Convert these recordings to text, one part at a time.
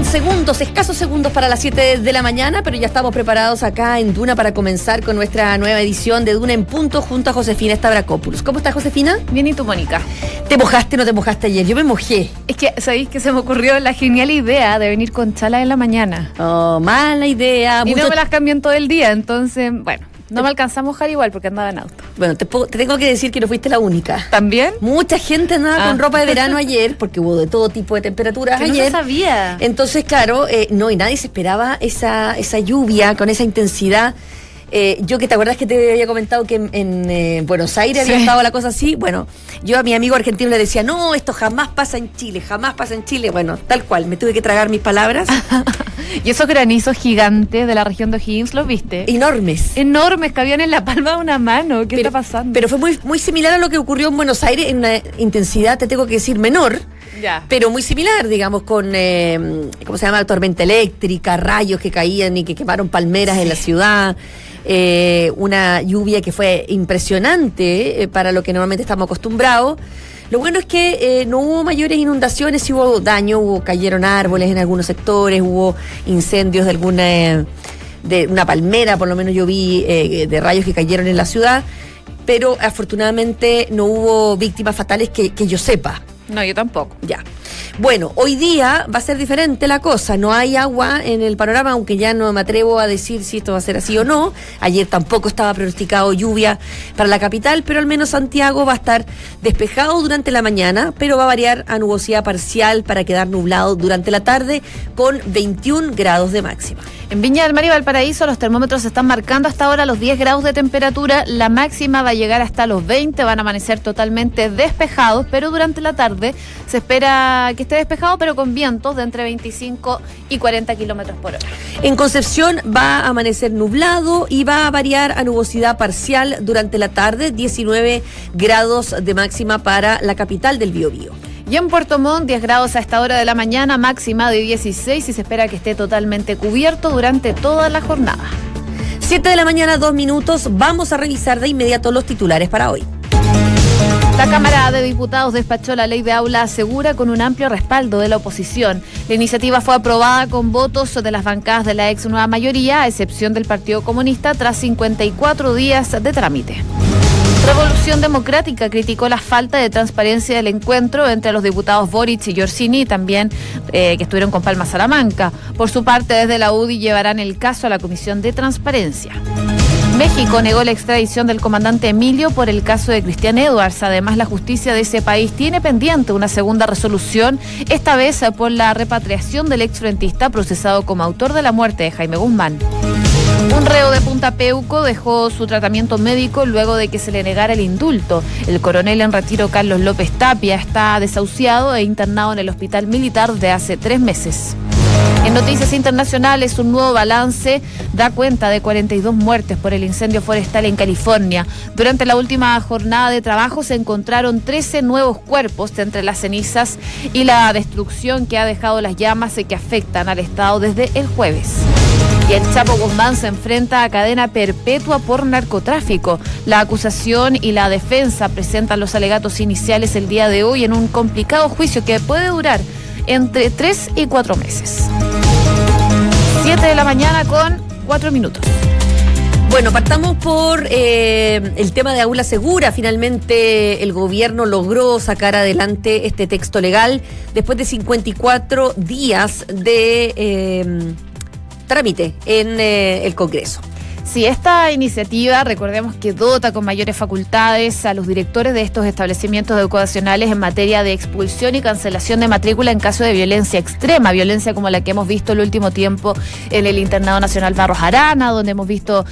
Faltan escasos segundos para las 7 de la mañana, pero ya estamos preparados acá en Duna para comenzar con nuestra nueva edición de Duna en Punto junto a Josefina Stavrakopoulos. ¿Cómo estás, Josefina? Bien, ¿y tú, Mónica? ¿Te mojaste o no te mojaste ayer? Yo me mojé. Es que, ¿sabéis que se me ocurrió la genial idea de venir con chala en la mañana? Oh, mala idea. Y no me las cambié en todo el día, entonces, bueno, no me alcanzé a mojar igual porque andaba en auto. Bueno, te tengo que decir que no fuiste la única. ¿También? Mucha gente andaba con ropa de verano ayer, porque hubo de todo tipo de temperaturas que ayer. No se sabía. Entonces, claro, y nadie se esperaba esa lluvia con esa intensidad. Yo que te acuerdas que te había comentado que en Buenos Aires había estado la cosa así. Bueno, yo a mi amigo argentino le decía, no, esto jamás pasa en Chile, jamás pasa en Chile. Bueno, tal cual, me tuve que tragar mis palabras. ¿Y esos granizos gigantes de la región de O'Higgins los viste? Enormes. Enormes, cabían en la palma de una mano. ¿Qué está pasando? Pero fue muy similar a lo que ocurrió en Buenos Aires, en una intensidad, te tengo que decir, menor. Ya. Pero muy similar, digamos, con, ¿cómo se llama? Tormenta eléctrica, rayos que caían y que quemaron palmeras en la ciudad. Una lluvia que fue impresionante para lo que normalmente estamos acostumbrados. Lo bueno es que no hubo mayores inundaciones, sí hubo daño, cayeron árboles en algunos sectores, hubo incendios de una palmera, por lo menos yo vi de rayos que cayeron en la ciudad, pero afortunadamente no hubo víctimas fatales que yo sepa. No, yo tampoco. Ya. Bueno, hoy día va a ser diferente la cosa. No hay agua en el panorama, aunque ya no me atrevo a decir si esto va a ser así o no. Ayer tampoco estaba pronosticado lluvia para la capital, pero al menos Santiago va a estar despejado durante la mañana, pero va a variar a nubosidad parcial para quedar nublado durante la tarde con 21 grados de máxima. En Viña del Mar y Valparaíso los termómetros están marcando hasta ahora los 10 grados de temperatura. La máxima va a llegar hasta los 20, van a amanecer totalmente despejados, pero durante la tarde se espera que esté despejado, pero con vientos de entre 25 y 40 kilómetros por hora. En Concepción va a amanecer nublado y va a variar a nubosidad parcial durante la tarde, 19 grados de máxima para la capital del Biobío. Y en Puerto Montt, 10 grados a esta hora de la mañana, máxima de 16 y se espera que esté totalmente cubierto durante toda la jornada. 7 de la mañana, 2 minutos. Vamos a revisar de inmediato los titulares para hoy. La Cámara de Diputados despachó la ley de aula segura con un amplio respaldo de la oposición. La iniciativa fue aprobada con votos de las bancadas de la ex nueva mayoría, a excepción del Partido Comunista, tras 54 días de trámite. Revolución Democrática criticó la falta de transparencia del encuentro entre los diputados Boric y Giorgini, también que estuvieron con Palma Salamanca. Por su parte, desde la UDI llevarán el caso a la Comisión de Transparencia. México negó la extradición del comandante Emilio por el caso de Cristian Edwards. Además, la justicia de ese país tiene pendiente una segunda resolución, esta vez por la repatriación del exfrentista procesado como autor de la muerte de Jaime Guzmán. Un reo de Punta Peuco dejó su tratamiento médico luego de que se le negara el indulto. El coronel en retiro Carlos López Tapia está desahuciado e internado en el hospital militar de hace 3 meses. En noticias internacionales, un nuevo balance da cuenta de 42 muertes por el incendio forestal en California. Durante la última jornada de trabajo se encontraron 13 nuevos cuerpos entre las cenizas y la destrucción que ha dejado las llamas que afectan al estado desde el jueves. Y el Chapo Guzmán se enfrenta a cadena perpetua por narcotráfico. La acusación y la defensa presentan los alegatos iniciales el día de hoy en un complicado juicio que puede durar entre 3 y 4 meses. 7 de la mañana con 4 minutos. Bueno, partamos por el tema de aula segura. Finalmente el gobierno logró sacar adelante este texto legal después de 54 días de trámite en el Congreso. Sí, esta iniciativa, recordemos que dota con mayores facultades a los directores de estos establecimientos educacionales en materia de expulsión y cancelación de matrícula en caso de violencia extrema, violencia como la que hemos visto el último tiempo en el Internado Nacional Barros Arana, donde hemos visto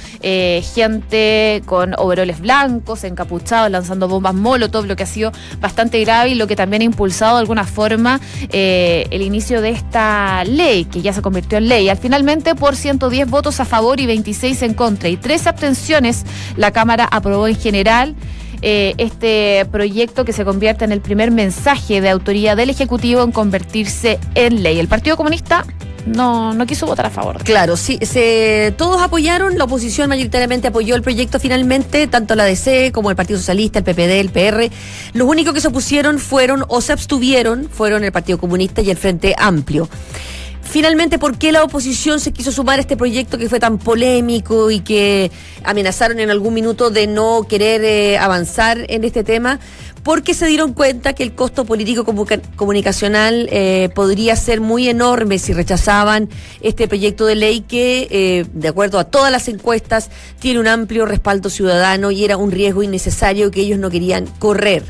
gente con overoles blancos, encapuchados, lanzando bombas molotov, lo que ha sido bastante grave y lo que también ha impulsado de alguna forma el inicio de esta ley, que ya se convirtió en ley. Finalmente, por 110 votos a favor y 26 en contra y 3 abstenciones, la Cámara aprobó en general este proyecto que se convierte en el primer mensaje de autoría del Ejecutivo en convertirse en ley. El Partido Comunista no quiso votar a favor. Claro, sí, todos apoyaron, la oposición mayoritariamente apoyó el proyecto finalmente, tanto la DC como el Partido Socialista, el PPD, el PR. Los únicos que se opusieron fueron o se abstuvieron fueron el Partido Comunista y el Frente Amplio. Finalmente, ¿por qué la oposición se quiso sumar a este proyecto que fue tan polémico y que amenazaron en algún minuto de no querer avanzar en este tema? Porque se dieron cuenta que el costo político comunicacional podría ser muy enorme si rechazaban este proyecto de ley que, de acuerdo a todas las encuestas, tiene un amplio respaldo ciudadano y era un riesgo innecesario que ellos no querían correr.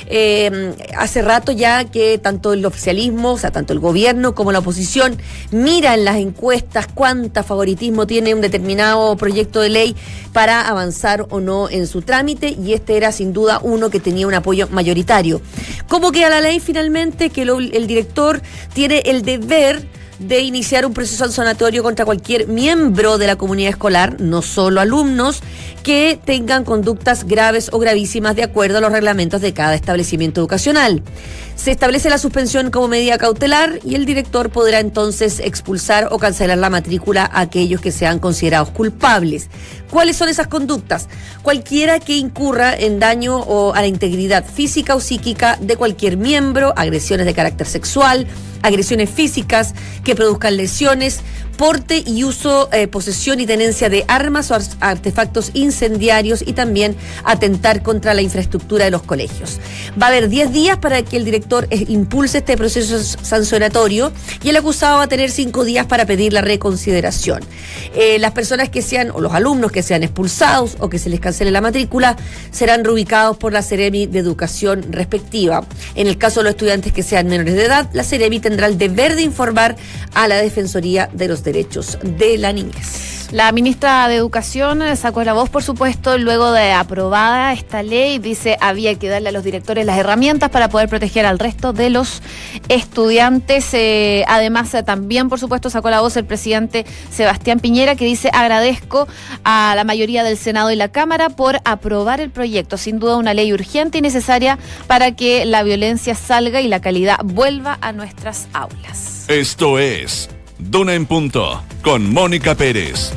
Hace rato ya que tanto el oficialismo, o sea, tanto el gobierno como la oposición mira en las encuestas cuánta favoritismo tiene un determinado proyecto de ley para avanzar o no en su trámite, y este era sin duda uno que tenía un apoyo mayoritario. ¿Cómo queda la ley finalmente? Que el director tiene el deber de iniciar un proceso sancionatorio contra cualquier miembro de la comunidad escolar, no solo alumnos, que tengan conductas graves o gravísimas de acuerdo a los reglamentos de cada establecimiento educacional. Se establece la suspensión como medida cautelar y el director podrá entonces expulsar o cancelar la matrícula a aquellos que sean considerados culpables. ¿Cuáles son esas conductas? Cualquiera que incurra en daño o a la integridad física o psíquica de cualquier miembro, agresiones de carácter sexual, agresiones físicas que produzcan lesiones, porte y uso, posesión y tenencia de armas o artefactos incendiarios, y también atentar contra la infraestructura de los colegios. Va a haber 10 días para que el director impulse este proceso sancionatorio, y el acusado va a tener 5 días para pedir la reconsideración. Las personas que sean, o los alumnos que sean expulsados o que se les cancele la matrícula, serán reubicados por la Seremi de Educación respectiva. En el caso de los estudiantes que sean menores de edad, la Seremi tendrá el deber de informar a la Defensoría de los Derechos de la Niñez. La ministra de Educación sacó la voz, por supuesto, luego de aprobada esta ley. Dice había que darle a los directores las herramientas para poder proteger al resto de los estudiantes. Además, también, por supuesto, sacó la voz el presidente Sebastián Piñera, que dice: agradezco a la mayoría del Senado y la Cámara por aprobar el proyecto. Sin duda una ley urgente y necesaria para que la violencia salga y la calidad vuelva a nuestras aulas. Esto es Duna en Punto, con Mónica Pérez.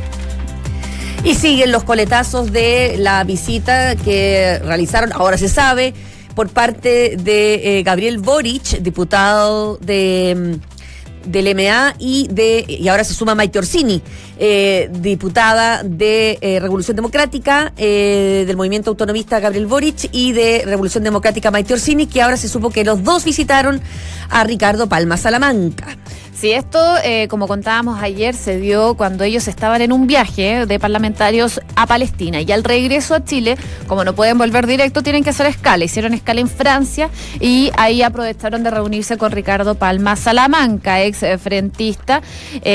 Y siguen los coletazos de la visita que realizaron, ahora se sabe, por parte de Gabriel Boric, diputado del MA, y ahora se suma Maite Orsini, diputada de Revolución Democrática, del movimiento autonomista Gabriel Boric, y de Revolución Democrática Maite Orsini, que ahora se supo que los dos visitaron a Ricardo Palma Salamanca. Sí, esto, como contábamos ayer, se dio cuando ellos estaban en un viaje de parlamentarios a Palestina, y al regreso a Chile, como no pueden volver directo, tienen que hacer escala. Hicieron escala en Francia y ahí aprovecharon de reunirse con Ricardo Palma Salamanca, ex frentista,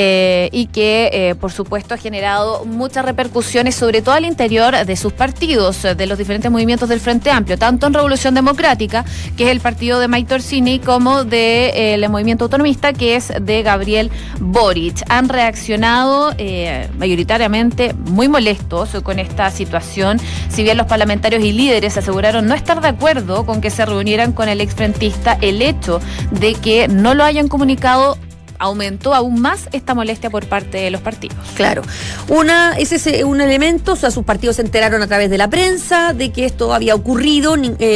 y que, por supuesto, ha generado muchas repercusiones, sobre todo al interior de sus partidos, de los diferentes movimientos del Frente Amplio, tanto en Revolución Democrática, que es el partido de Maite Orsini, como del movimiento autonomista, que es de Gabriel Boric. Han reaccionado mayoritariamente muy molestos con esta situación. Si bien los parlamentarios y líderes aseguraron no estar de acuerdo con que se reunieran con el exfrentista, el hecho de que no lo hayan comunicado aumentó aún más esta molestia por parte de los partidos. Claro. Ese es un elemento. O sea, sus partidos se enteraron a través de la prensa de que esto había ocurrido.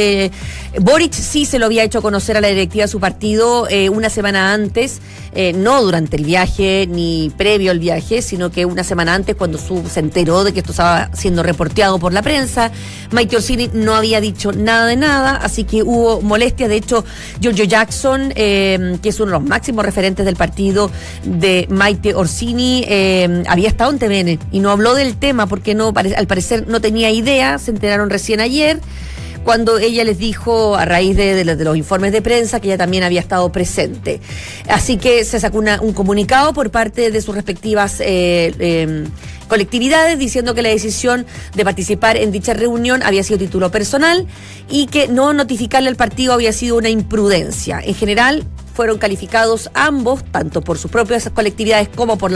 Boric sí se lo había hecho conocer a la directiva de su partido una semana antes, no durante el viaje ni previo al viaje, sino que una semana antes, cuando se enteró de que esto estaba siendo reporteado por la prensa. Maite Orsini no había dicho nada de nada, así que hubo molestias. De hecho, Giorgio Jackson, que es uno de los máximos referentes del partido de Maite Orsini, había estado en TVN y no habló del tema porque al parecer no tenía idea. Se enteraron recién ayer, cuando ella les dijo, a raíz de los informes de prensa, que ella también había estado presente. Así que se sacó un comunicado por parte de sus respectivas colectividades, diciendo que la decisión de participar en dicha reunión había sido título personal y que no notificarle al partido había sido una imprudencia. En general, fueron calificados ambos, tanto por sus propias colectividades como por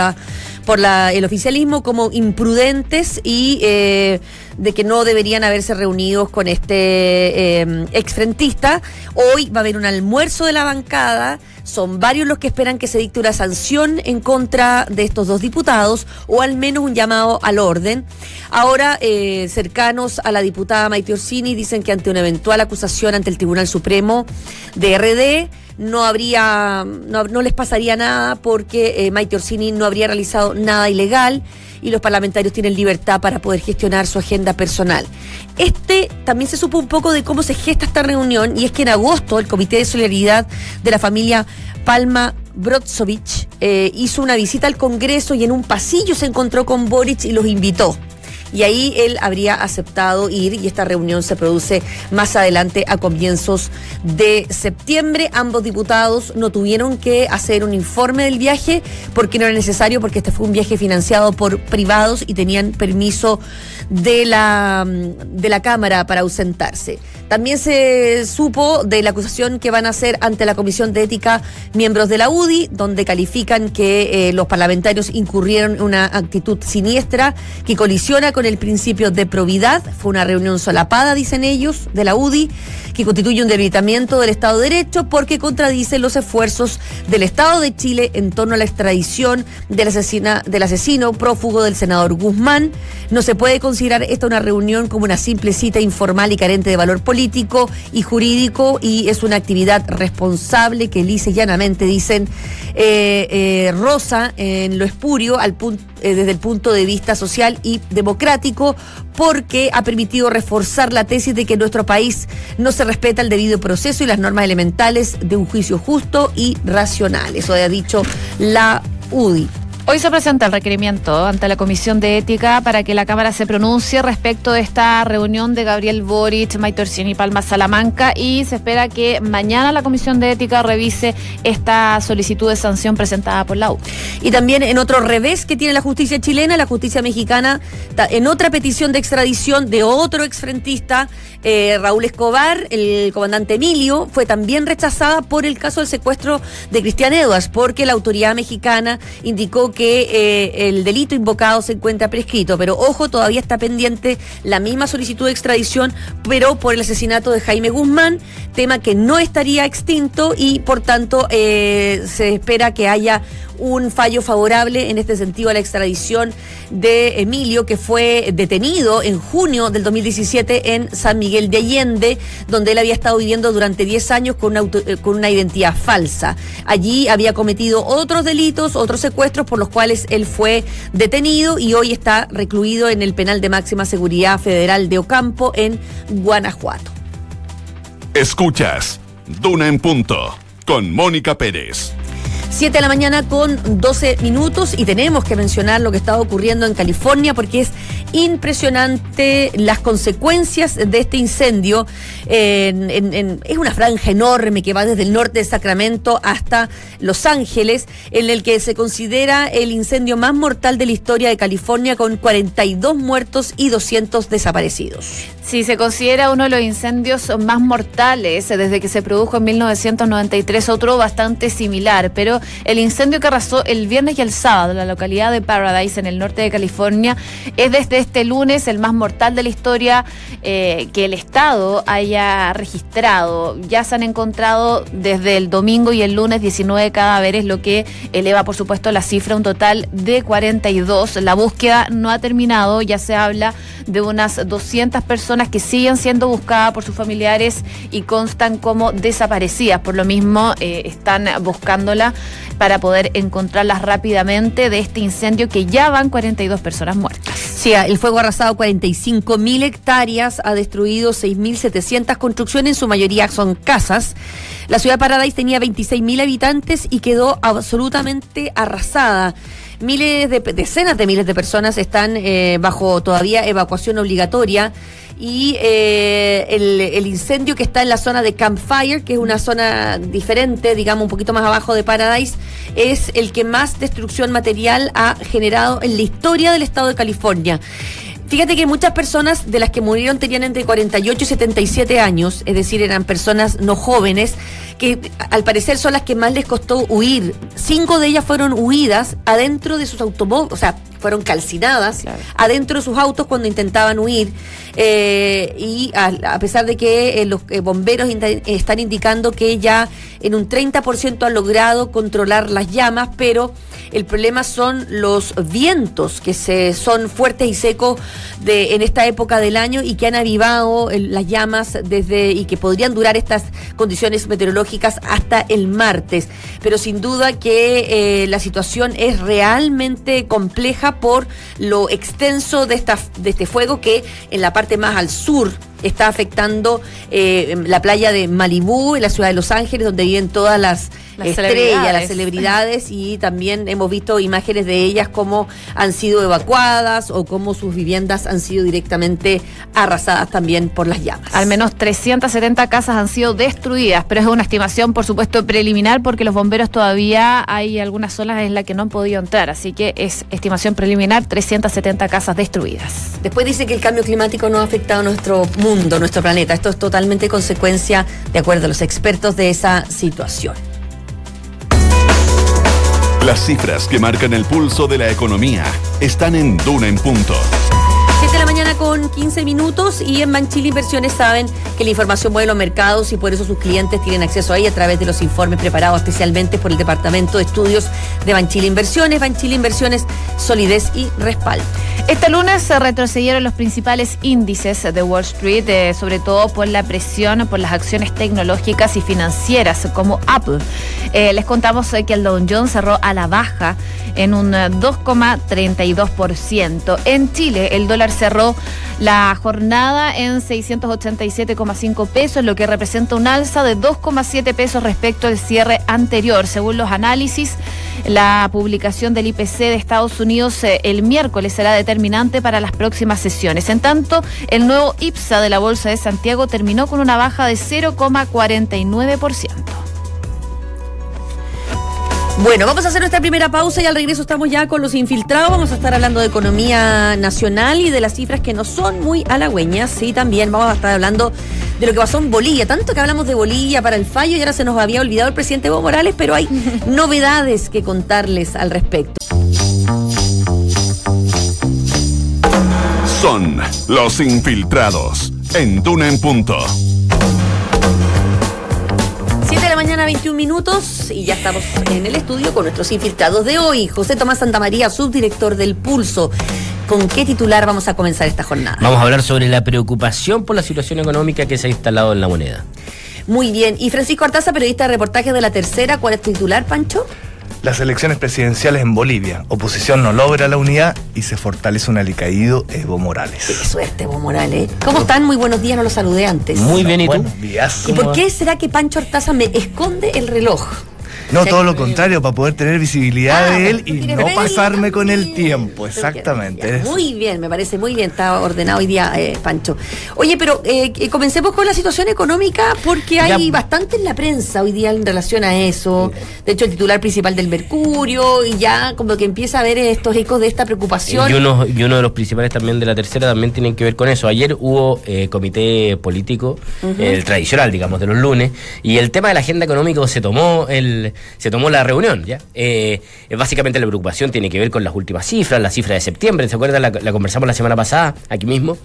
el oficialismo, como imprudentes y de que no deberían haberse reunido con este exfrentista. Hoy va a haber un almuerzo de la bancada. Son varios los que esperan que se dicte una sanción en contra de estos dos diputados, o al menos un llamado al orden. Ahora, cercanos a la diputada Maite Orsini dicen que ante una eventual acusación ante el Tribunal Supremo de RD, no les pasaría nada porque Maite Orsini no habría realizado nada ilegal y los parlamentarios tienen libertad para poder gestionar su agenda personal. También se supo un poco de cómo se gesta esta reunión, y es que en agosto el Comité de Solidaridad de la familia Palma Brozovic hizo una visita al Congreso y en un pasillo se encontró con Boric y los invitó. Y ahí él habría aceptado ir, y esta reunión se produce más adelante a comienzos de septiembre. Ambos diputados no tuvieron que hacer un informe del viaje porque no era necesario, porque este fue un viaje financiado por privados y tenían permiso de la Cámara para ausentarse. También se supo de la acusación que van a hacer ante la Comisión de Ética miembros de la UDI, donde califican que los parlamentarios incurrieron en una actitud siniestra que colisiona con el principio de probidad. Fue una reunión solapada, dicen ellos, de la UDI, que constituye un debilitamiento del Estado de Derecho porque contradice los esfuerzos del Estado de Chile en torno a la extradición del asesino prófugo del senador Guzmán. No se puede considerar esta una reunión como una simple cita informal y carente de valor político y jurídico, y es una actividad responsable que lisa y llanamente, dicen, roza en lo espurio desde el punto de vista social y democrático, porque ha permitido reforzar la tesis de que en nuestro país no se respeta el debido proceso y las normas elementales de un juicio justo y racional. Eso ha dicho la UDI. Hoy se presenta el requerimiento ante la Comisión de Ética para que la Cámara se pronuncie respecto de esta reunión de Gabriel Boric, Maite Orsini y Palma Salamanca, y se espera que mañana la Comisión de Ética revise esta solicitud de sanción presentada por la U. Y también en otro revés que tiene la justicia chilena, la justicia mexicana, en otra petición de extradición de otro exfrentista, Raúl Escobar, el comandante Emilio, fue también rechazada por el caso del secuestro de Cristian Edwards, porque la autoridad mexicana indicó que el delito invocado se encuentra prescrito, pero ojo, todavía está pendiente la misma solicitud de extradición, pero por el asesinato de Jaime Guzmán, tema que no estaría extinto, y por tanto se espera que haya un fallo favorable en este sentido a la extradición de Emilio, que fue detenido en junio del 2017 en San Miguel de Allende, donde él había estado viviendo durante 10 años con una identidad falsa. Allí había cometido otros delitos, otros secuestros por los cuales él fue detenido, y hoy está recluido en el penal de máxima seguridad federal de Ocampo en Guanajuato. Escuchas Duna en Punto con Mónica Pérez. 7 de la mañana con 12 minutos, y tenemos que mencionar lo que está ocurriendo en California, porque es impresionante las consecuencias de este incendio. Es una franja enorme que va desde el norte de Sacramento hasta Los Ángeles, en el que se considera el incendio más mortal de la historia de California, con 42 muertos y 200 desaparecidos. Sí, se considera uno de los incendios más mortales desde que se produjo en 1993, otro bastante similar, pero el incendio que arrasó el viernes y el sábado en la localidad de Paradise, en el norte de California, es desde este lunes el más mortal de la historia que el Estado haya registrado. Ya se han encontrado desde el domingo y el lunes 19 cadáveres, lo que eleva, por supuesto, la cifra a un total de 42. La búsqueda no ha terminado, ya se habla de unas 200 personas que siguen siendo buscadas por sus familiares y constan como desaparecidas. Por lo mismo, están buscándola para poder encontrarlas rápidamente de este incendio, que ya van 42 personas muertas. Sí, el fuego ha arrasado 45.000 hectáreas, ha destruido 6.700 construcciones, en su mayoría son casas. La ciudad de Paradise tenía 26.000 habitantes y quedó absolutamente arrasada. Decenas de miles de personas están bajo todavía evacuación obligatoria, y el incendio que está en la zona de Campfire, que es una zona diferente, digamos un poquito más abajo de Paradise, es el que más destrucción material ha generado en la historia del estado de California. Fíjate que muchas personas de las que murieron tenían entre 48 y 77 años, es decir, eran personas no jóvenes, que al parecer son las que más les costó huir. 5 de ellas fueron huidas adentro de sus automóviles, o sea, fueron calcinadas, claro, adentro de sus autos cuando intentaban huir, y a pesar de que los bomberos están indicando que ya en un 30% han logrado controlar las llamas, pero el problema son los vientos que son fuertes y secos en esta época del año y que han avivado las llamas y que podrían durar estas condiciones meteorológicas hasta el martes. Pero sin duda que la situación es realmente compleja por lo extenso de este fuego que en la parte más al sur está afectando la playa de Malibú, en la ciudad de Los Ángeles, donde viven todas las estrellas, las celebridades, y también hemos visto imágenes de ellas cómo han sido evacuadas o cómo sus viviendas han sido directamente arrasadas también por las llamas. Al menos 370 casas han sido destruidas, pero es una estimación, por supuesto, preliminar, porque los bomberos todavía hay algunas zonas en las que no han podido entrar, así que es estimación preliminar, 370 casas destruidas. Después dice que el cambio climático no ha afectado nuestro mundo, nuestro planeta. Esto es totalmente consecuencia, de acuerdo a los expertos, de esa situación. Las cifras que marcan el pulso de la economía están en Duna en Punto. 7 de la mañana con 15 minutos y en Banchile Inversiones saben que la información mueve los mercados y por eso sus clientes tienen acceso a ella a través de los informes preparados especialmente por el Departamento de Estudios de Banchile Inversiones. Banchile Inversiones, solidez y respaldo. Este lunes se retrocedieron los principales índices de Wall Street, sobre todo por la presión por las acciones tecnológicas y financieras como Apple. Les contamos que el Dow Jones cerró a la baja en un 2,32%. En Chile, el dólar cerró la jornada en 687,5 pesos, lo que representa un alza de 2,7 pesos respecto al cierre anterior. Según los análisis, la publicación del IPC de Estados Unidos el miércoles será determinante para las próximas sesiones. En tanto, el nuevo IPSA de la Bolsa de Santiago terminó con una baja de 0,49%. Bueno, vamos a hacer nuestra primera pausa y al regreso estamos ya con los infiltrados. Vamos a estar hablando de economía nacional y de las cifras que no son muy halagüeñas. Y también vamos a estar hablando de lo que pasó en Bolivia. Tanto que hablamos de Bolivia para el fallo y ahora se nos había olvidado el presidente Evo Morales, pero hay novedades que contarles al respecto. Son los infiltrados en Duna en Punto. 7 de la mañana, 21 minutos, y ya estamos en el estudio con nuestros infiltrados de hoy. José Tomás Santamaría, subdirector del Pulso. ¿Con qué titular vamos a comenzar esta jornada? Vamos a hablar sobre la preocupación por la situación económica que se ha instalado en la moneda. Muy bien. Y Francisco Artaza, periodista de reportaje de La Tercera. ¿Cuál es tu titular, Pancho? Las elecciones presidenciales en Bolivia. Oposición no logra la unidad y se fortalece un alicaído Evo Morales. Qué suerte, Evo Morales. ¿Cómo están? Muy buenos días, no los saludé antes. Muy bien, ¿y tú? Buenos días. ¿Y por qué será que Pancho Artaza me esconde el reloj? No, todo lo contrario, para poder tener visibilidad de él y no ver, pasarme con el tiempo, exactamente. Muy bien, me parece muy bien, está ordenado hoy día, Pancho. Oye, pero comencemos con la situación económica porque hay bastante en la prensa hoy día en relación a eso. De hecho, el titular principal del Mercurio y ya como que empieza a ver estos ecos de esta preocupación. Y uno de los principales también de La Tercera también tienen que ver con eso. Ayer hubo comité político, el tradicional, digamos, de los lunes, y el tema de la agenda económica se tomó la reunión, ¿ya? Básicamente la preocupación tiene que ver con las últimas cifras, la cifra de septiembre, ¿se acuerdan? La conversamos la semana pasada, aquí mismo.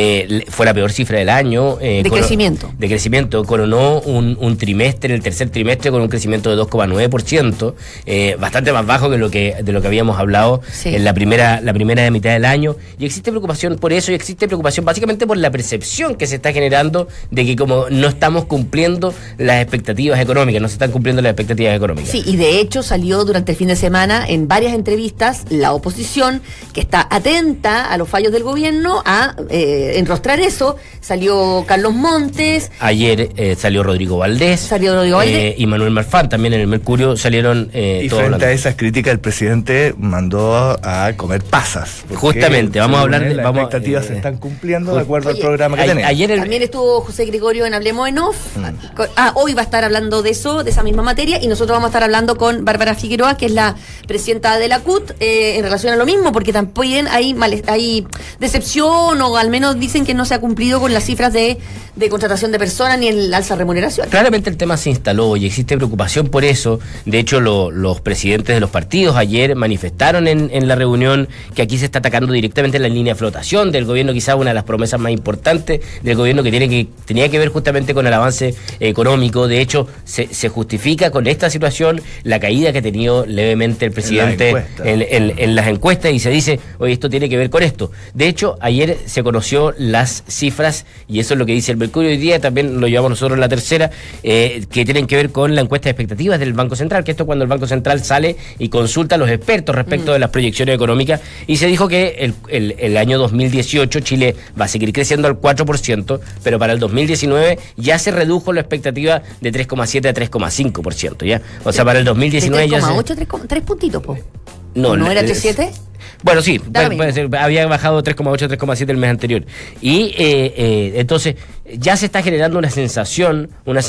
Fue la peor cifra del año. De crecimiento. Coronó un trimestre, el tercer trimestre, con un crecimiento de 2,9%, bastante más bajo que de lo que habíamos hablado en la primera mitad del año. Y existe preocupación por eso, y existe preocupación básicamente por la percepción que se está generando de que como no estamos cumpliendo las expectativas económicas, no se están cumpliendo las expectativas económicas. Sí, y de hecho salió durante el fin de semana en varias entrevistas la oposición, que está atenta a los fallos del gobierno, a enrostrar eso. Salió Carlos Montes. Ayer salió Rodrigo Valdés. Y Manuel Marfán, también en el Mercurio salieron y frente a esas críticas el presidente mandó a comer pasas. Justamente, vamos a hablar de... Las expectativas se están cumpliendo de acuerdo al programa que tenemos. También estuvo José Gregorio en Hablemos en Off. Hoy va a estar hablando de eso, de esa misma materia, y nosotros vamos a estar hablando con Bárbara Figueroa, que es la presidenta de la CUT, en relación a lo mismo, porque también hay decepción, o al menos dicen que no se ha cumplido con las cifras de contratación de personas ni el alza de remuneración. Claramente el tema se instaló y existe preocupación por eso. De hecho, los presidentes de los partidos ayer manifestaron en la reunión que aquí se está atacando directamente la línea de flotación del gobierno, quizás una de las promesas más importantes del gobierno, que tenía que ver justamente con el avance económico. De hecho, se justifica con esta situación situación, la caída que ha tenido levemente el presidente en las encuestas, y se dice, oye, esto tiene que ver con esto. De hecho, ayer se conoció las cifras, y eso es lo que dice el Mercurio hoy día, también lo llevamos nosotros en la tercera, que tienen que ver con la encuesta de expectativas del Banco Central, que esto es cuando el Banco Central sale y consulta a los expertos respecto de las proyecciones económicas, y se dijo que el año 2018 Chile va a seguir creciendo al 4%, pero para el 2019 ya se redujo la expectativa de 3,7 a 3,5%, ¿ya? O sea, para el 2019 ya 3,8, 3 puntitos, po. No ¿No era 3,7? Bueno, sí, puede ser, había bajado 3,8, 3,7 el mes anterior. Y entonces ya se está generando una sensación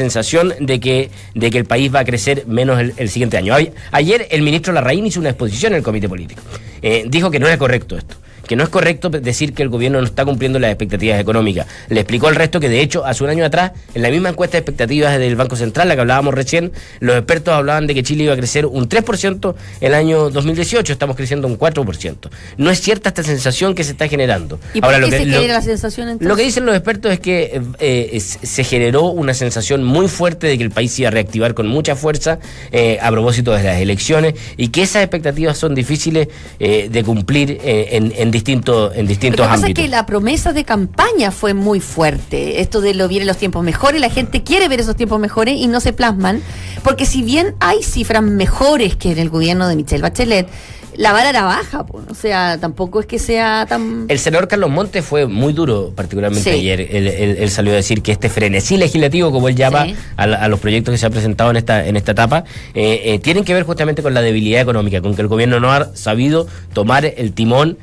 de que el país va a crecer menos el siguiente año. Ayer el ministro Larraín hizo una exposición en el comité político. Dijo que no era correcto esto, que no es correcto decir que el gobierno no está cumpliendo las expectativas económicas. Le explicó al resto que, de hecho, hace un año atrás, en la misma encuesta de expectativas del Banco Central, la que hablábamos recién, los expertos hablaban de que Chile iba a crecer un 3% el año 2018, estamos creciendo un 4%. No es cierta esta sensación que se está generando. ¿Y por qué se genera la sensación entonces? Lo que dicen los expertos es que se generó una sensación muy fuerte de que el país se iba a reactivar con mucha fuerza a propósito de las elecciones, y que esas expectativas son difíciles de cumplir en distintos ámbitos. Lo que pasa es que la promesa de campaña fue muy fuerte. Esto de vienen los tiempos mejores, la gente quiere ver esos tiempos mejores y no se plasman, porque si bien hay cifras mejores que en el gobierno de Michelle Bachelet, la vara era baja, pues. O sea, tampoco es que sea tan... El senador Carlos Montes fue muy duro, particularmente ayer. Él salió a decir que este frenesí legislativo, como él llama a los proyectos que se han presentado en esta etapa, tienen que ver justamente con la debilidad económica, con que el gobierno no ha sabido tomar el timón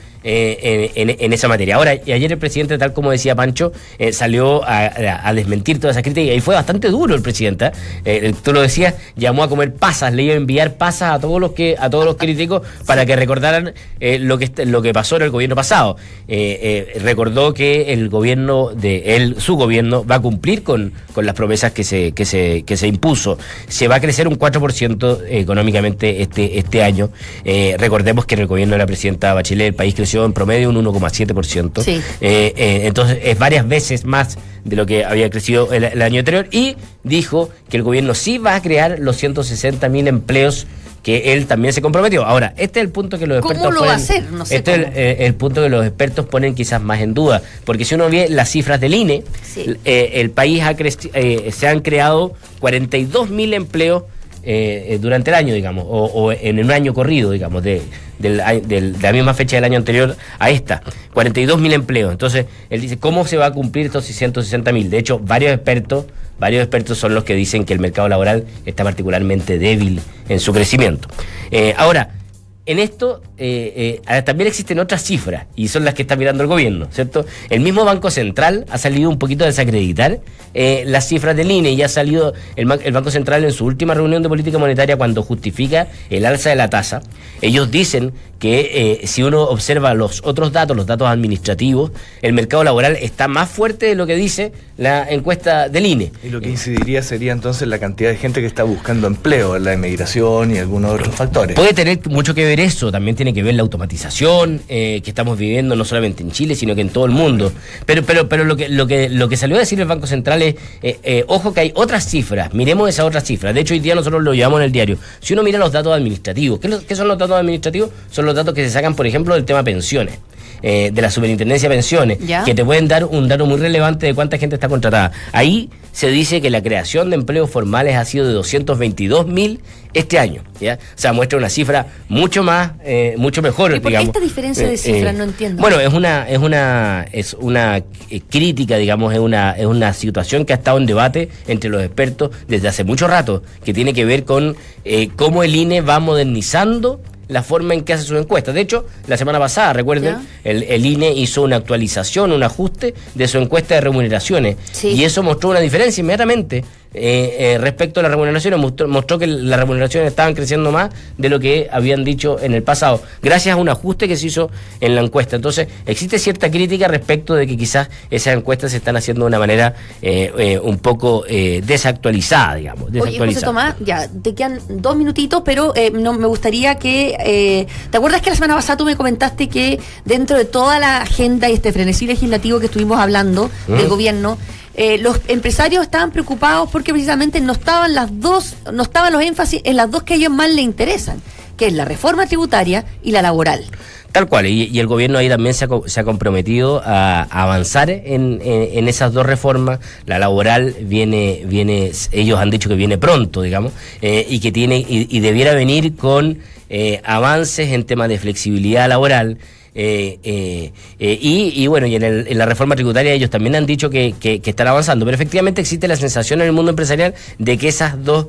en esa materia. Ahora, y ayer el presidente, tal como decía Pancho, salió a desmentir todas esas críticas, y fue bastante duro el presidente. Tú lo decías, llamó a comer pasas, le iba a enviar pasas a todos los críticos para que recordaran lo que pasó en el gobierno pasado. Recordó que el gobierno su gobierno va a cumplir con las promesas que se impuso. Se va a crecer un 4% económicamente este año. Recordemos que en el gobierno de la presidenta Bachelet el país creció en promedio un 1,7%. Sí. Entonces es varias veces más de lo que había crecido el año anterior, y dijo que el gobierno sí va a crear los 160.000 empleos que él también se comprometió. Ahora, este es el punto que los expertos ¿Cómo lo va a hacer? No sé. Este es el punto que los expertos ponen quizás más en duda, porque si uno ve las cifras del INE, el país se han creado 42.000 empleos durante el año, digamos, o en un año corrido, digamos, de la misma fecha del año anterior a esta, 42.000 empleos. Entonces, él dice, ¿cómo se va a cumplir estos 160.000? De hecho, varios expertos son los que dicen que el mercado laboral está particularmente débil en su crecimiento. Ahora, en esto también existen otras cifras, y son las que está mirando el gobierno, ¿cierto? El mismo Banco Central ha salido un poquito a desacreditar las cifras del INE, y ha salido el Banco Central en su última reunión de política monetaria, cuando justifica el alza de la tasa. Ellos dicen que si uno observa los otros datos, los datos administrativos, el mercado laboral está más fuerte de lo que dice la encuesta del INE. Y lo que incidiría sería entonces la cantidad de gente que está buscando empleo, la emigración y algunos otros factores. Puede tener mucho que ver eso, también tiene que ver la automatización que estamos viviendo no solamente en Chile, sino que en todo el mundo. Pero lo que salió a decir el Banco Central es, ojo, que hay otras cifras, miremos esas otras cifras. De hecho, hoy día nosotros lo llevamos en el diario. Si uno mira los datos administrativos, ¿qué son los datos administrativos? Son los datos que se sacan, por ejemplo, del tema pensiones. De la Superintendencia de Pensiones, que te pueden dar un dato muy relevante de cuánta gente está contratada. Ahí se dice que la creación de empleos formales ha sido de 222.000 este año, ¿ya? O sea, muestra una cifra mucho mejor, ¿Y por qué esta diferencia de cifras? No entiendo. Bueno, es una crítica, digamos, es una situación que ha estado en debate entre los expertos desde hace mucho rato, que tiene que ver con cómo el INE va modernizando la forma en que hace sus encuestas. De hecho, la semana pasada, recuerden, el INE hizo una actualización, un ajuste de su encuesta de remuneraciones, y eso mostró una diferencia inmediatamente respecto a las remuneraciones. Mostró que las remuneraciones estaban creciendo más de lo que habían dicho en el pasado, gracias a un ajuste que se hizo en la encuesta. Entonces, existe cierta crítica respecto de que quizás esas encuestas se están haciendo de una manera un poco desactualizada, digamos. Oye, José Tomás, ya, te quedan 2 minutitos, pero no me gustaría que... ¿te acuerdas que la semana pasada tú me comentaste que dentro de toda la agenda y este frenesí legislativo que estuvimos hablando del gobierno, los empresarios estaban preocupados porque precisamente no estaban los énfasis en las dos que a ellos más les interesan, que es la reforma tributaria y la laboral. Tal cual, y el gobierno ahí también se ha comprometido a avanzar en esas dos reformas. La laboral viene, ellos han dicho que viene pronto, digamos, y que y debiera venir con avances en temas de flexibilidad laboral. Y bueno, y en la reforma tributaria ellos también han dicho que están avanzando, pero efectivamente existe la sensación en el mundo empresarial de que esas dos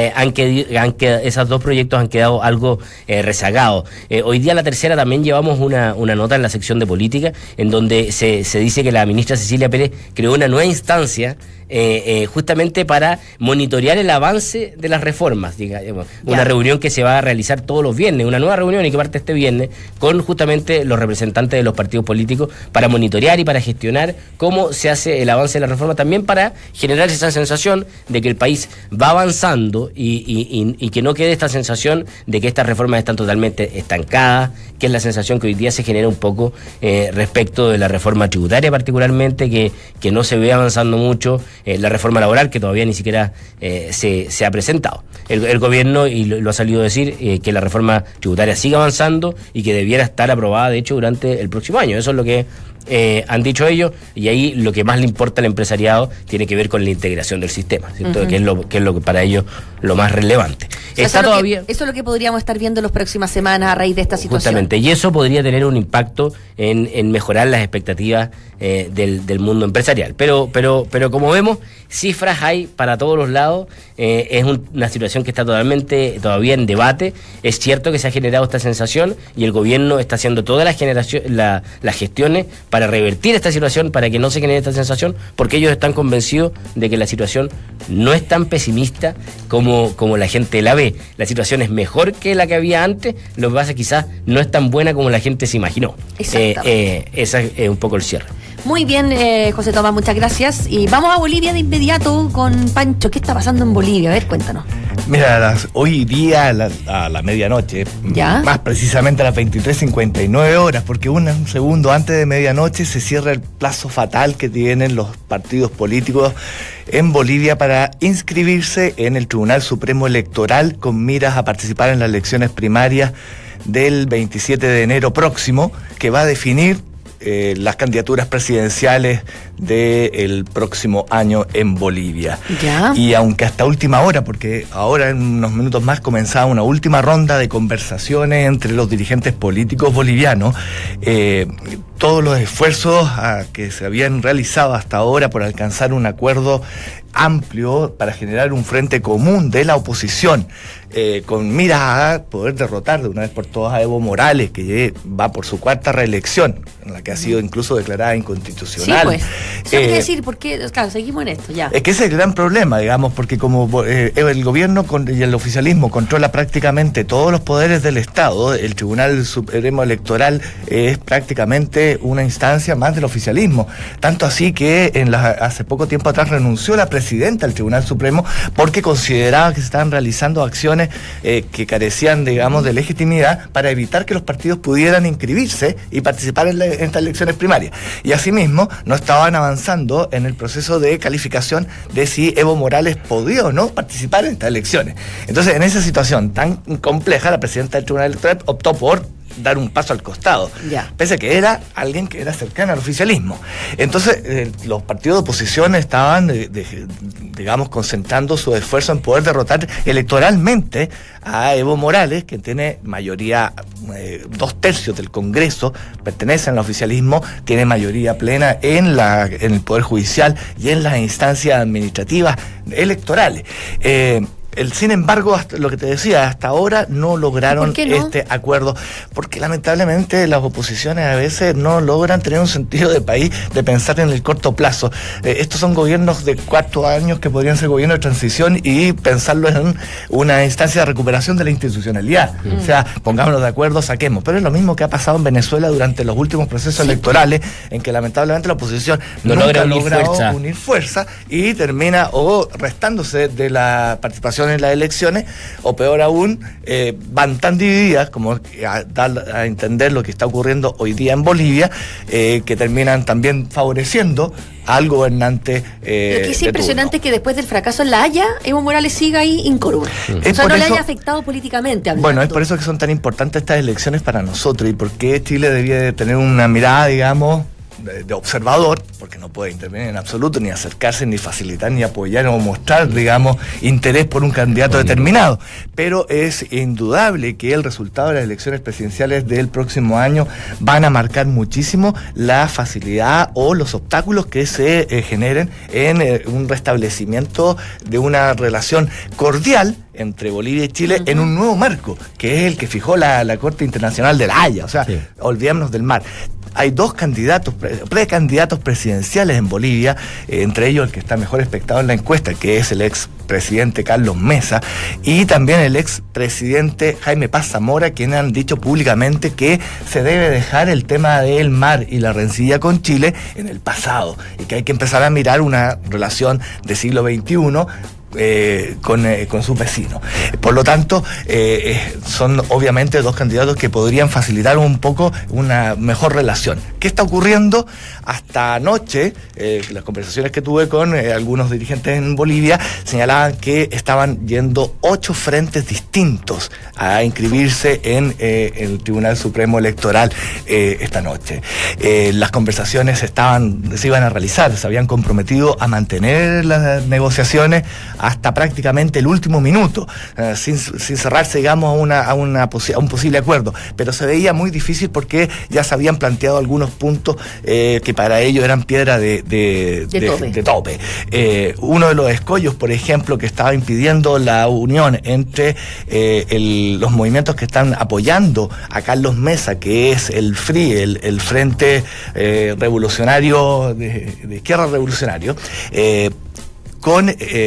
esos dos proyectos han quedado algo rezagados. Hoy día La Tercera también llevamos una nota en la sección de política en donde se dice que la ministra Cecilia Pérez creó una nueva instancia justamente para monitorear el avance de las reformas, digamos, una reunión que se va a realizar todos los viernes, una nueva reunión y que parte este viernes con justamente los representantes de los partidos políticos para monitorear y para gestionar cómo se hace el avance de la reforma, también para generar esa sensación de que el país va avanzando y que no quede esta sensación de que estas reformas están totalmente estancadas, que es la sensación que hoy día se genera un poco respecto de la reforma tributaria particularmente, que no se ve avanzando mucho, la reforma laboral que todavía ni siquiera se ha presentado. El gobierno, y lo ha salido a decir, que la reforma tributaria siga avanzando y que debiera estar aprobada, de hecho, durante el próximo año. Eso es lo que han dicho ellos, y ahí lo que más le importa al empresariado tiene que ver con la integración del sistema, ¿cierto? Que es lo que para ellos lo más relevante. O sea, eso es lo que podríamos estar viendo en las próximas semanas a raíz de esta situación. Justamente, y eso podría tener un impacto en mejorar las expectativas del mundo empresarial. Pero como vemos, cifras hay para todos los lados. Es una situación que está todavía en debate. Es cierto que se ha generado esta sensación y el gobierno está haciendo todas las gestiones para revertir esta situación, para que no se genere esta sensación, porque ellos están convencidos de que la situación no es tan pesimista como la gente la ve. La situación es mejor que la que había antes, lo que pasa es que quizás no es tan buena como la gente se imaginó. Ese es un poco el cierre. Muy bien, José Tomás, muchas gracias. Y vamos a Bolivia de inmediato con Pancho. ¿Qué está pasando en Bolivia? A ver, cuéntanos. Mira, hoy día a la medianoche, más precisamente a las 23:59 horas, porque un segundo antes de medianoche se cierra el plazo fatal que tienen los partidos políticos en Bolivia para inscribirse en el Tribunal Supremo Electoral con miras a participar en las elecciones primarias del 27 de enero próximo, que va a definir las candidaturas presidenciales del próximo año en Bolivia. Y aunque hasta última hora, porque ahora en unos minutos más comenzaba una última ronda de conversaciones entre los dirigentes políticos bolivianos, todos los esfuerzos que se habían realizado hasta ahora por alcanzar un acuerdo amplio para generar un frente común de la oposición con miras a poder derrotar de una vez por todas a Evo Morales, que va por su cuarta reelección, en la que ha sido incluso declarada inconstitucional. Sí, pues. Eso quiere decir, porque, claro, seguimos en esto, ya. Es que ese es el gran problema, digamos, porque como el gobierno y el oficialismo controla prácticamente todos los poderes del Estado, el Tribunal Supremo Electoral es prácticamente una instancia más del oficialismo. Tanto así que hace poco tiempo atrás renunció la presidenta del Tribunal Supremo porque consideraba que se estaban realizando acciones que carecían, digamos, de legitimidad para evitar que los partidos pudieran inscribirse y participar en estas elecciones primarias. Y asimismo no estaban avanzando en el proceso de calificación de si Evo Morales podía o no participar en estas elecciones. Entonces, en esa situación tan compleja, la presidenta del Tribunal Electoral optó por dar un paso al costado, pese a que era alguien que era cercano al oficialismo. Entonces, los partidos de oposición estaban, digamos, concentrando su esfuerzo en poder derrotar electoralmente a Evo Morales, que tiene mayoría, 2/3 del Congreso pertenecen al oficialismo, tiene mayoría plena en el Poder Judicial y en las instancias administrativas electorales. Sin embargo, lo que te decía, hasta ahora no lograron este acuerdo, porque lamentablemente las oposiciones a veces no logran tener un sentido de país, de pensar en el corto plazo. Estos son gobiernos de 4 años que podrían ser gobiernos de transición y pensarlo en una instancia de recuperación de la institucionalidad. O sea, pongámonos de acuerdo, saquemos. Pero es lo mismo que ha pasado en Venezuela durante los últimos procesos electorales, en que lamentablemente la oposición no logra unir fuerza y termina restándose de la participación participación en las elecciones, o peor aún, van tan divididas como a dar a entender lo que está ocurriendo hoy día en Bolivia, que terminan también favoreciendo al gobernante. Lo que es impresionante es que después del fracaso en La Haya, Evo Morales siga ahí incólume. O sea, no le haya afectado políticamente hablando. Bueno, es por eso que son tan importantes estas elecciones para nosotros y por qué Chile debía de tener una mirada, digamos, de observador, porque no puede intervenir en absoluto, ni acercarse, ni facilitar, ni apoyar o mostrar, digamos, interés por un candidato determinado. Pero es indudable que el resultado de las elecciones presidenciales del próximo año van a marcar muchísimo la facilidad o los obstáculos que se generen en un restablecimiento de una relación cordial entre Bolivia y Chile en un nuevo marco, que es el que fijó la Corte Internacional de La Haya. O sea, olvidémonos del mar. Hay dos candidatos, precandidatos presidenciales en Bolivia, entre ellos el que está mejor expectado en la encuesta, que es el expresidente Carlos Mesa, y también el expresidente Jaime Paz Zamora, quienes han dicho públicamente que se debe dejar el tema del mar y la rencilla con Chile en el pasado, y que hay que empezar a mirar una relación de siglo XXI con sus vecinos. Por lo tanto, son obviamente dos candidatos que podrían facilitar un poco una mejor relación. ¿Qué está ocurriendo? Hasta anoche, las conversaciones que tuve con algunos dirigentes en Bolivia señalaban que estaban yendo 8 frentes distintos a inscribirse en el Tribunal Supremo Electoral esta noche. Las conversaciones se iban a realizar, se habían comprometido a mantener las negociaciones hasta prácticamente el último minuto, sin cerrarse, digamos, a un posible acuerdo, pero se veía muy difícil porque ya se habían planteado algunos puntos que para ellos eran piedra de tope. Uno de los escollos, por ejemplo, que estaba impidiendo la unión entre los movimientos que están apoyando a Carlos Mesa, que es el FRI, el Frente Revolucionario de Izquierda Revolucionario, con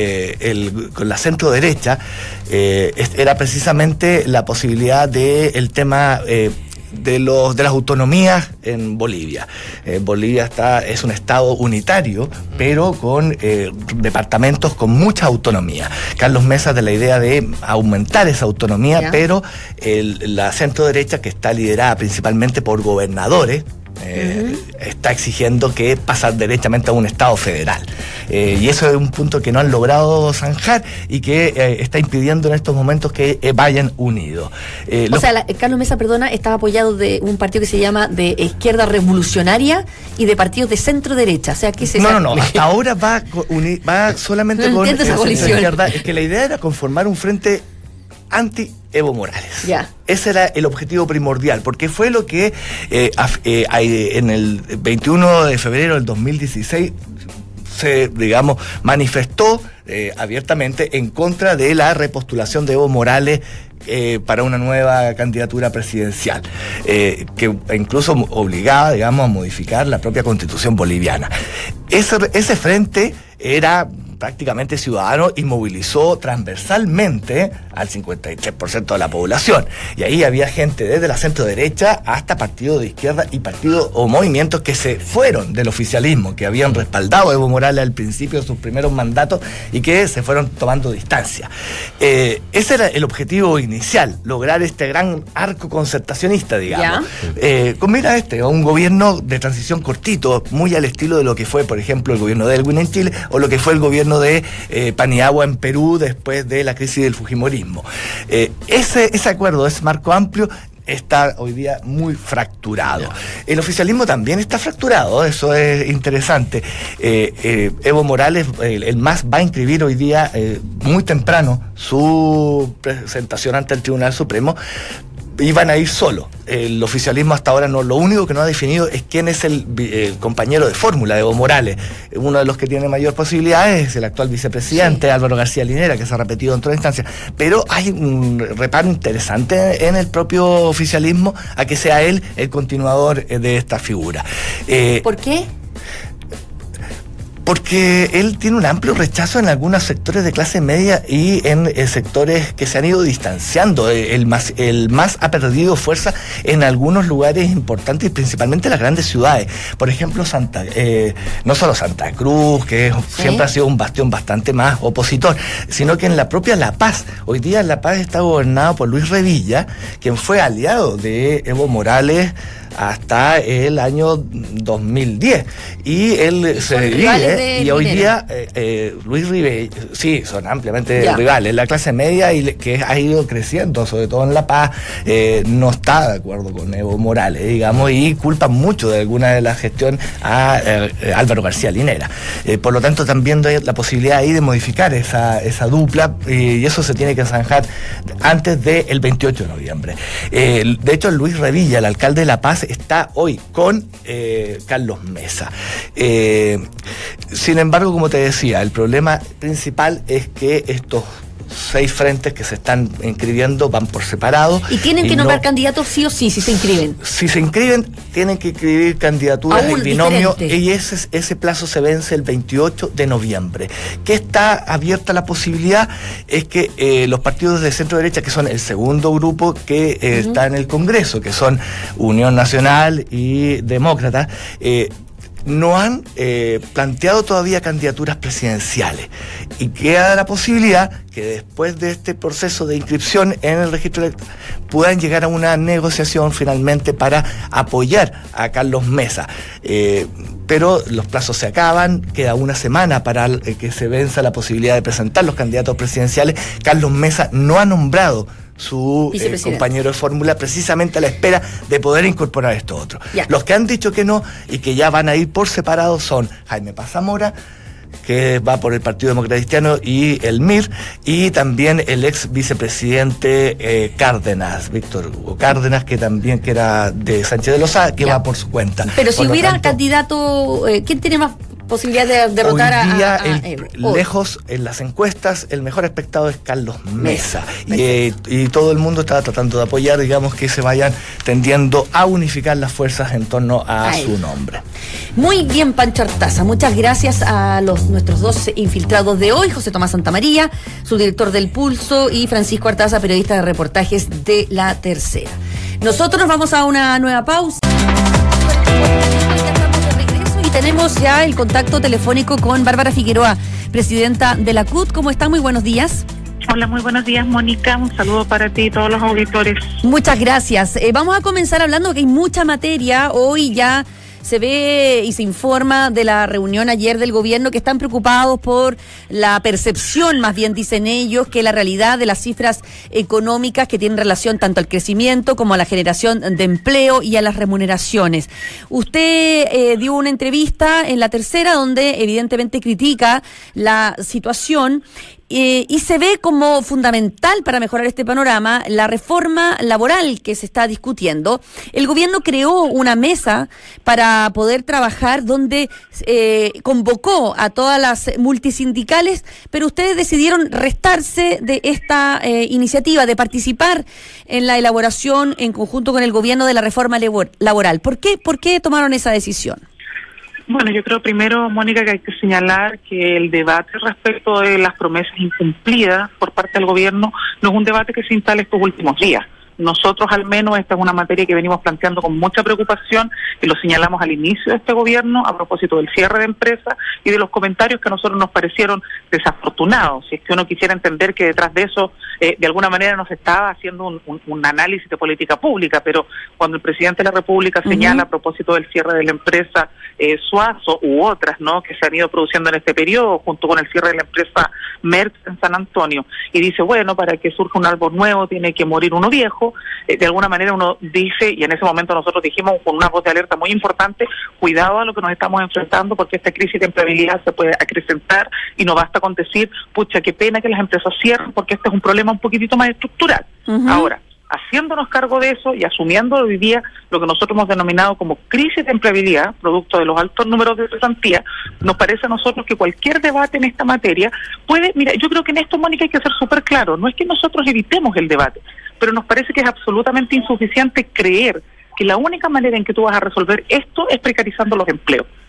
la centro derecha, era precisamente la posibilidad del tema de las autonomías en Bolivia. Bolivia es un estado unitario, pero con departamentos con mucha autonomía. Carlos Mesa de la idea de aumentar esa autonomía, pero la centro derecha, que está liderada principalmente por gobernadores, está exigiendo que pasar directamente a un Estado federal. Y eso es un punto que no han logrado zanjar y que está impidiendo en estos momentos que vayan unidos. Carlos Mesa, estaba apoyado de un partido que se llama de Izquierda Revolucionaria y de partidos de centro derecha. O sea, ¿qué es eso? No. Hasta ahora va solamente con esa coalición. Izquierda. Es que la idea era conformar un frente anti-Evo Morales. Ese era el objetivo primordial, porque fue lo que en el 21 de febrero del 2016 se, digamos, manifestó abiertamente en contra de la repostulación de Evo Morales para una nueva candidatura presidencial, que incluso obligaba, digamos, a modificar la propia constitución boliviana. Ese frente era prácticamente ciudadano y movilizó transversalmente al 53% de la población. Y ahí había gente desde la centro derecha hasta partidos de izquierda y partidos o movimientos que se fueron del oficialismo, que habían respaldado a Evo Morales al principio de sus primeros mandatos y que se fueron tomando distancia. Ese era el objetivo inicial, lograr este gran arco concertacionista, digamos. Con mira un gobierno de transición cortito, muy al estilo de lo que fue, por ejemplo, el gobierno de Elwin en Chile o lo que fue el gobierno de Paniagua en Perú después de la crisis del fujimorismo. Ese acuerdo, ese marco amplio, está hoy día muy fracturado. El oficialismo también está fracturado, eso es interesante. Evo Morales, el MAS, va a inscribir hoy día, muy temprano, su presentación ante el Tribunal Supremo. Iban a ir solo. El oficialismo hasta ahora lo único que no ha definido es quién es el compañero de fórmula de Evo Morales. Uno de los que tiene mayor posibilidades es el actual vicepresidente, Álvaro García Linera, que se ha repetido en toda instancia. Pero hay un reparo interesante en el propio oficialismo a que sea él el continuador de esta figura. ¿Por qué? Porque él tiene un amplio rechazo en algunos sectores de clase media y en sectores que se han ido distanciando. El MAS ha perdido fuerza en algunos lugares importantes, principalmente en las grandes ciudades. Por ejemplo, no solo Santa Cruz, que siempre ha sido un bastión bastante más opositor, sino que en la propia La Paz. Hoy día La Paz está gobernado por Luis Revilla, quien fue aliado de Evo Morales hasta el año 2010, y él se divide, y hoy día Luis Rivera, sí, son ampliamente rivales. La clase media y que ha ido creciendo, sobre todo en La Paz, no está de acuerdo con Evo Morales, digamos, y culpa mucho de alguna de la gestión a Álvaro García Linera. Por lo tanto, también hay la posibilidad ahí de modificar esa dupla, y eso se tiene que zanjar antes del 28 de noviembre. De hecho, Luis Revilla, el alcalde de La Paz, está hoy con Carlos Mesa. Sin embargo, como te decía, el problema principal es que estos 6 frentes que se están inscribiendo van por separado. ¿Y tienen que nombrar candidatos sí o sí si se inscriben? Si se inscriben, tienen que inscribir candidaturas en binomio, diferente. Y ese plazo se vence el 28 de noviembre. Que está abierta la posibilidad es que los partidos de centro derecha, que son el segundo grupo que está en el Congreso, que son Unión Nacional y Demócratas, no han planteado todavía candidaturas presidenciales, y queda la posibilidad que después de este proceso de inscripción en el registro electoral puedan llegar a una negociación finalmente para apoyar a Carlos Mesa. Pero los plazos se acaban, queda una semana para que se venza la posibilidad de presentar los candidatos presidenciales. Carlos Mesa no ha nombrado su compañero de fórmula, precisamente a la espera de poder incorporar esto otro. Los que han dicho que no y que ya van a ir por separado son Jaime Paz Zamora, que va por el Partido Demócrata Cristiano, y el MIR, y también el ex vicepresidente Cárdenas, Víctor Hugo Cárdenas, que era de Sánchez de Lozada, que va por su cuenta. Pero si hubiera candidato, ¿quién tiene más posibilidad de derrotar hoy día, a lejos en las encuestas, el mejor expectado es Carlos Mesa. Y todo el mundo está tratando de apoyar, digamos, que se vayan tendiendo a unificar las fuerzas en torno a su nombre. Muy bien, Pancho Artaza, muchas gracias a nuestros 2 infiltrados de hoy, José Tomás Santamaría, subdirector del Pulso, y Francisco Artaza, periodista de reportajes de La Tercera. Nosotros nos vamos a una nueva pausa. Tenemos ya el contacto telefónico con Bárbara Figueroa, presidenta de la CUT. ¿Cómo está? Muy buenos días. Hola, muy buenos días, Mónica. Un saludo para ti y todos los auditores. Muchas gracias. Vamos a comenzar hablando que hay mucha materia. Hoy ya se ve y se informa de la reunión ayer del gobierno, que están preocupados por la percepción, más bien dicen ellos, que la realidad de las cifras económicas que tienen relación tanto al crecimiento como a la generación de empleo y a las remuneraciones. Usted dio una entrevista en La Tercera donde evidentemente critica la situación y se ve como fundamental para mejorar este panorama la reforma laboral que se está discutiendo. El gobierno creó una mesa para poder trabajar donde convocó a todas las multisindicales, pero ustedes decidieron restarse de esta iniciativa, de participar en la elaboración en conjunto con el gobierno de la reforma laboral. ¿Por qué tomaron esa decisión? Bueno, yo creo primero, Mónica, que hay que señalar que el debate respecto de las promesas incumplidas por parte del gobierno no es un debate que se instala estos últimos días. Nosotros, al menos, esta es una materia que venimos planteando con mucha preocupación y lo señalamos al inicio de este gobierno a propósito del cierre de empresas y de los comentarios que a nosotros nos parecieron desafortunados. Si es que uno quisiera entender que detrás de eso, de alguna manera, nos estaba haciendo un análisis de política pública, pero cuando el presidente de la República señala a propósito del cierre de la empresa Suazo u otras, ¿no?, que se han ido produciendo en este periodo, junto con el cierre de la empresa Merck en San Antonio, y dice, bueno, para que surja un árbol nuevo tiene que morir uno viejo. De alguna manera uno dice, y en ese momento nosotros dijimos con una voz de alerta muy importante, cuidado a lo que nos estamos enfrentando, porque esta crisis de empleabilidad se puede acrecentar y no basta con decir, pucha, qué pena que las empresas cierren, porque este es un problema un poquitito más estructural. Ahora, haciéndonos cargo de eso y asumiendo hoy día lo que nosotros hemos denominado como crisis de empleabilidad, producto de los altos números de cesantía, nos parece a nosotros que cualquier debate en esta materia puede, mira, yo creo que en esto, Mónica, hay que ser súper claro, no es que nosotros evitemos el debate, pero nos parece que es absolutamente insuficiente creer que la única manera en que tú vas a resolver esto es precarizando los empleos.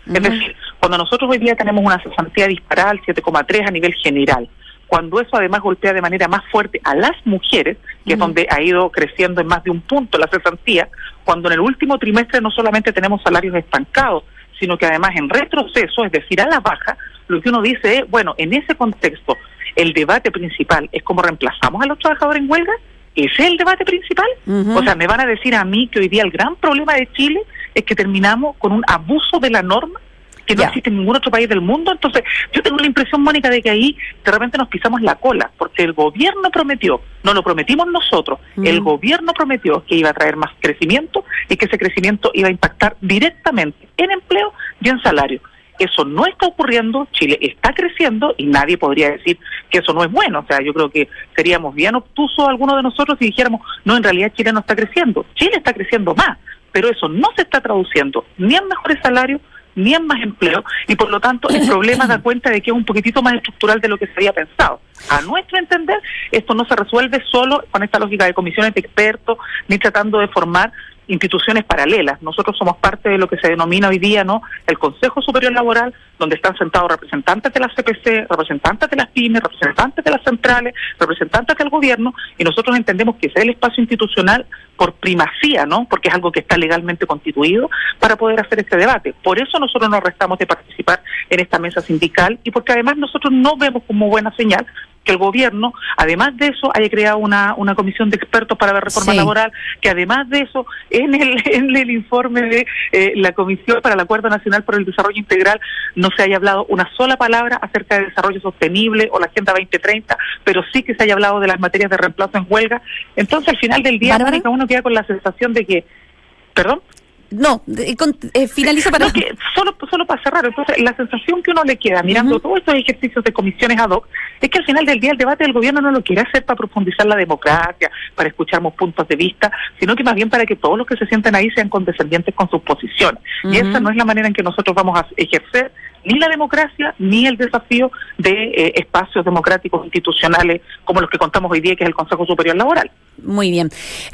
Es decir, cuando nosotros hoy día tenemos una cesantía disparada al 7,3 a nivel general, cuando eso además golpea de manera más fuerte a las mujeres, que es donde ha ido creciendo en más de un punto la cesantía, cuando en el último trimestre no solamente tenemos salarios estancados, sino que además en retroceso, es decir, a la baja, lo que uno dice es, bueno, en ese contexto, el debate principal es cómo reemplazamos a los trabajadores en huelga. ¿Ese es el debate principal? O sea, me van a decir a mí que hoy día el gran problema de Chile es que terminamos con un abuso de la norma que no existe en ningún otro país del mundo. Entonces, yo tengo la impresión, Mónica, de que ahí de repente nos pisamos la cola, porque el gobierno prometió, no lo prometimos nosotros, el gobierno prometió que iba a traer más crecimiento y que ese crecimiento iba a impactar directamente en empleo y en salario. Eso no está ocurriendo, Chile está creciendo y nadie podría decir que eso no es bueno. O sea, yo creo que seríamos bien obtusos algunos de nosotros si dijéramos, no, en realidad Chile no está creciendo. Chile está creciendo más, pero eso no se está traduciendo ni en mejores salarios, ni en más empleo, y por lo tanto el problema da cuenta de que es un poquitito más estructural de lo que se había pensado. A nuestro entender, esto no se resuelve solo con esta lógica de comisiones de expertos, ni tratando de formar instituciones paralelas. Nosotros somos parte de lo que se denomina hoy día, ¿no?, el Consejo Superior Laboral, donde están sentados representantes de las CPC, representantes de las pymes, representantes de las centrales, representantes del gobierno, y nosotros entendemos que ese es el espacio institucional por primacía, ¿no?, porque es algo que está legalmente constituido para poder hacer este debate. Por eso nosotros nos restamos de participar en esta mesa sindical y porque además nosotros no vemos como buena señal que el gobierno, además de eso, haya creado una comisión de expertos para ver reforma laboral, que además de eso, en el informe de la Comisión para el Acuerdo Nacional por el Desarrollo Integral, no se haya hablado una sola palabra acerca de desarrollo sostenible o la Agenda 2030, pero sí que se haya hablado de las materias de reemplazo en huelga. Entonces, al final del día, Mónica, uno queda con la sensación de que... ¿Perdón? No, finalizo para... No, que solo para cerrar. Entonces, la sensación que uno le queda mirando todos estos ejercicios de comisiones ad hoc es que al final del día el debate del gobierno no lo quiere hacer para profundizar la democracia, para escuchar más puntos de vista, sino que más bien para que todos los que se sienten ahí sean condescendientes con sus posiciones. Y esa no es la manera en que nosotros vamos a ejercer ni la democracia, ni el desafío de espacios democráticos institucionales como los que contamos hoy día, que es el Consejo Superior Laboral. Muy bien.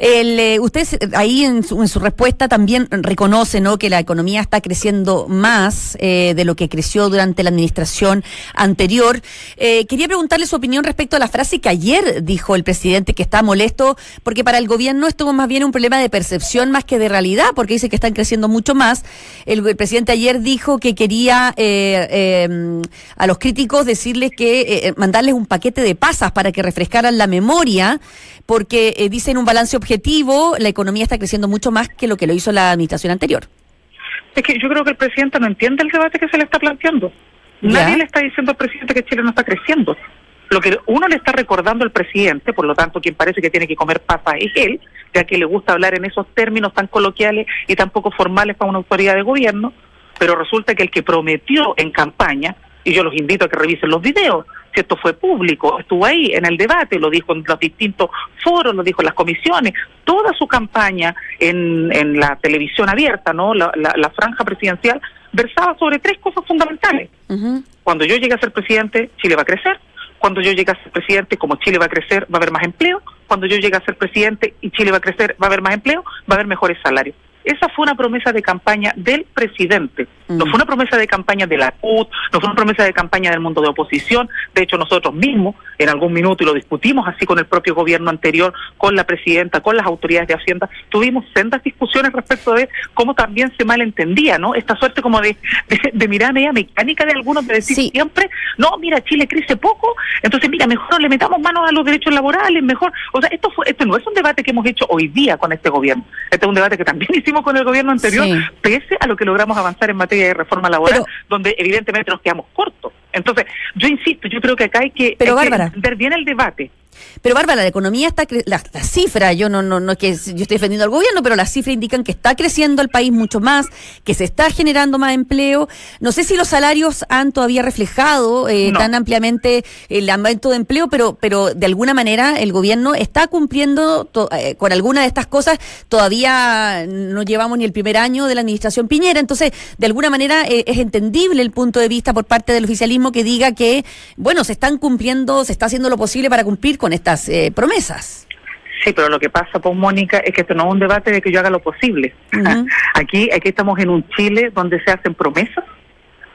Usted ahí en su respuesta también reconoce, ¿no?, que la economía está creciendo más de lo que creció durante la administración anterior. Quería preguntarle su opinión respecto a la frase que ayer dijo el presidente, que está molesto porque para el gobierno esto es más bien un problema de percepción más que de realidad, porque dice que están creciendo mucho más. El presidente ayer dijo que quería a los críticos decirles que mandarles un paquete de pasas para que refrescaran la memoria, porque dicen un balance objetivo, la economía está creciendo mucho más que lo que lo hizo la administración anterior. Es que yo creo que el presidente no entiende el debate que se le está planteando. Nadie le está diciendo al presidente que Chile no está creciendo. Lo que uno le está recordando al presidente, por lo tanto, quien parece que tiene que comer papas es él, ya que le gusta hablar en esos términos tan coloquiales y tan poco formales para una autoridad de gobierno, pero resulta que el que prometió en campaña, y yo los invito a que revisen los videos, si esto fue público, estuvo ahí en el debate, lo dijo en los distintos foros, lo dijo en las comisiones, toda su campaña en la televisión abierta, ¿no?, la franja presidencial, versaba sobre tres cosas fundamentales. Cuando yo llegue a ser presidente, Chile va a crecer. Cuando yo llegue a ser presidente, como Chile va a crecer, va a haber más empleo. Cuando yo llegue a ser presidente y Chile va a crecer, va a haber más empleo, va a haber mejores salarios. Esa fue una promesa de campaña del presidente, no fue una promesa de campaña de la CUT, no fue una promesa de campaña del mundo de oposición. De hecho, nosotros mismos, en algún minuto, y lo discutimos así con el propio gobierno anterior, con la presidenta, con las autoridades de Hacienda, tuvimos sendas discusiones respecto de cómo también se malentendía, ¿no?, esta suerte como de mirada media mecánica de algunos, de decir siempre, no, mira, Chile crece poco, entonces mira, mejor le metamos manos a los derechos laborales, mejor. O sea, esto no es un debate que hemos hecho hoy día con este gobierno, este es un debate que también hicimos con el gobierno anterior, pese a lo que logramos avanzar en materia de reforma laboral, donde evidentemente nos quedamos cortos. Entonces, yo insisto, yo creo que acá hay que entender bien el debate. Pero Bárbara, la economía está las cifras, yo no es que yo estoy defendiendo al gobierno, pero las cifras indican que está creciendo el país mucho más, que se está generando más empleo. No sé si los salarios han todavía reflejado tan ampliamente el aumento de empleo, pero de alguna manera el gobierno está cumpliendo con alguna de estas cosas. Todavía no llevamos ni el primer año de la administración Piñera, entonces de alguna manera es entendible el punto de vista por parte del oficialismo que diga que, bueno, se están cumpliendo, se está haciendo lo posible para cumplir con estas promesas. Sí, pero lo que pasa, pues, Mónica, es que esto no es un debate de que yo haga lo posible. Aquí estamos en un Chile donde se hacen promesas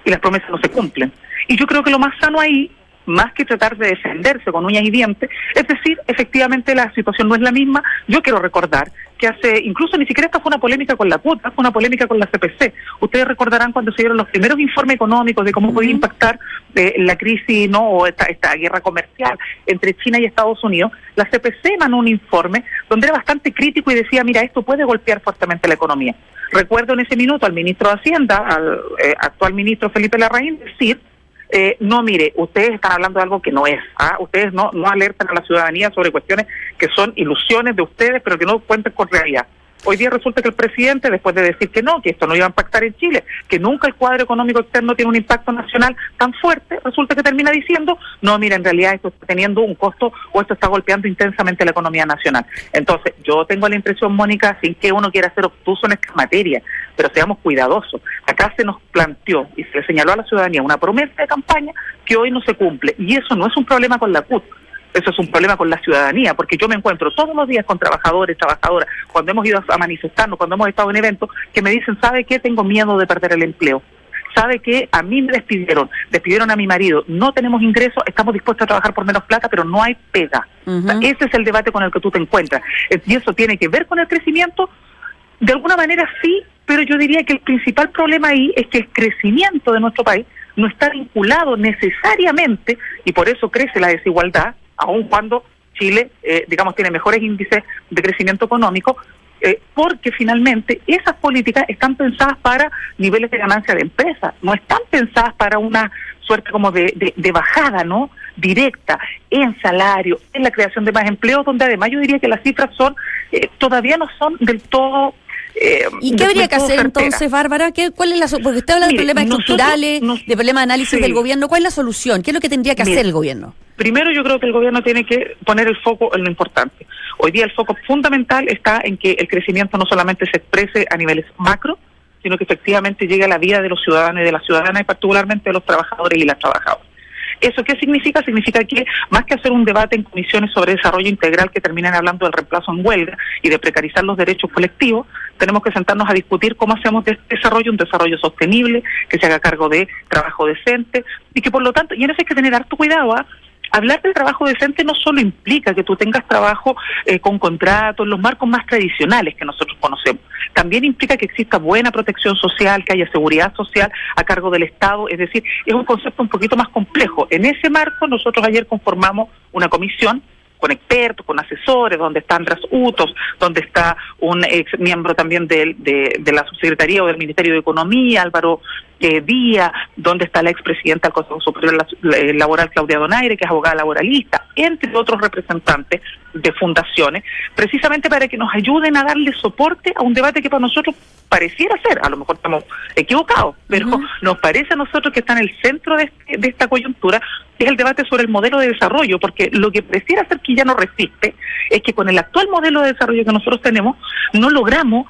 y las promesas no se cumplen. Y yo creo que lo más sano ahí, más que tratar de defenderse con uñas y dientes, es decir, efectivamente la situación no es la misma. Yo quiero recordar que incluso ni siquiera esta fue una polémica con la cuota, fue una polémica con la CPC. Ustedes recordarán cuando se dieron los primeros informes económicos de cómo podía impactar la crisis, ¿no?, o esta guerra comercial entre China y Estados Unidos. La CPC emanó un informe donde era bastante crítico y decía, mira, esto puede golpear fuertemente la economía. Recuerdo en ese minuto al ministro de Hacienda, al actual ministro Felipe Larraín, decir, no, mire, ustedes están hablando de algo que no es. Ustedes no alertan a la ciudadanía sobre cuestiones que son ilusiones de ustedes, pero que no cuentan con realidad. Hoy día resulta que el presidente, después de decir que no, que esto no iba a impactar en Chile, que nunca el cuadro económico externo tiene un impacto nacional tan fuerte, resulta que termina diciendo, no, mira, en realidad esto está teniendo un costo o esto está golpeando intensamente la economía nacional. Entonces, yo tengo la impresión, Mónica, sin que uno quiera ser obtuso en esta materia, pero seamos cuidadosos. Acá se nos planteó y se le señaló a la ciudadanía una promesa de campaña que hoy no se cumple, y eso no es un problema con la CUT. Eso es un problema con la ciudadanía, porque yo me encuentro todos los días con trabajadores, trabajadoras, cuando hemos ido a manifestarnos, cuando hemos estado en eventos, que me dicen, ¿sabe qué? Tengo miedo de perder el empleo. ¿Sabe qué? A mí me despidieron a mi marido, no tenemos ingresos, estamos dispuestos a trabajar por menos plata, pero no hay pega. O sea, ese es el debate con el que tú te encuentras. Y eso tiene que ver con el crecimiento, de alguna manera sí, pero yo diría que el principal problema ahí es que el crecimiento de nuestro país no está vinculado necesariamente, y por eso crece la desigualdad, aun cuando Chile, tiene mejores índices de crecimiento económico, porque finalmente esas políticas están pensadas para niveles de ganancia de empresas, no están pensadas para una suerte como de bajada, ¿no?, directa en salario, en la creación de más empleos, donde además yo diría que las cifras todavía no son del todo... ¿Y qué habría que hacer entonces, Bárbara? ¿Cuál es porque usted habla de problemas estructurales, de problemas de análisis del gobierno? ¿Cuál es la solución? ¿Qué es lo que tendría que hacer el gobierno? Primero, yo creo que el gobierno tiene que poner el foco en lo importante. Hoy día el foco fundamental está en que el crecimiento no solamente se exprese a niveles macro, sino que efectivamente llegue a la vida de los ciudadanos y de las ciudadanas, y particularmente de los trabajadores y las trabajadoras. ¿Eso qué significa? Significa que más que hacer un debate en comisiones sobre desarrollo integral que terminan hablando del reemplazo en huelga y de precarizar los derechos colectivos, tenemos que sentarnos a discutir cómo hacemos de este desarrollo un desarrollo sostenible, que se haga cargo de trabajo decente, y que por lo tanto, y en eso hay que tener harto cuidado, hablar del trabajo decente no solo implica que tú tengas trabajo con contratos, los marcos más tradicionales que nosotros conocemos. También implica que exista buena protección social, que haya seguridad social a cargo del Estado. Es decir, es un concepto un poquito más complejo. En ese marco, nosotros ayer conformamos una comisión con expertos, con asesores, donde está Andrés Utos, donde está un ex miembro también de la subsecretaría o del Ministerio de Economía, Álvaro Díaz, donde está la expresidenta del Consejo Superior Laboral, Claudia Donaire, que es abogada laboralista, entre otros representantes de fundaciones, precisamente para que nos ayuden a darle soporte a un debate que para nosotros pareciera ser, a lo mejor estamos equivocados, pero nos parece a nosotros que está en el centro de esta coyuntura, es el debate sobre el modelo de desarrollo, porque lo que pareciera ser que ya no resiste es que con el actual modelo de desarrollo que nosotros tenemos, no logramos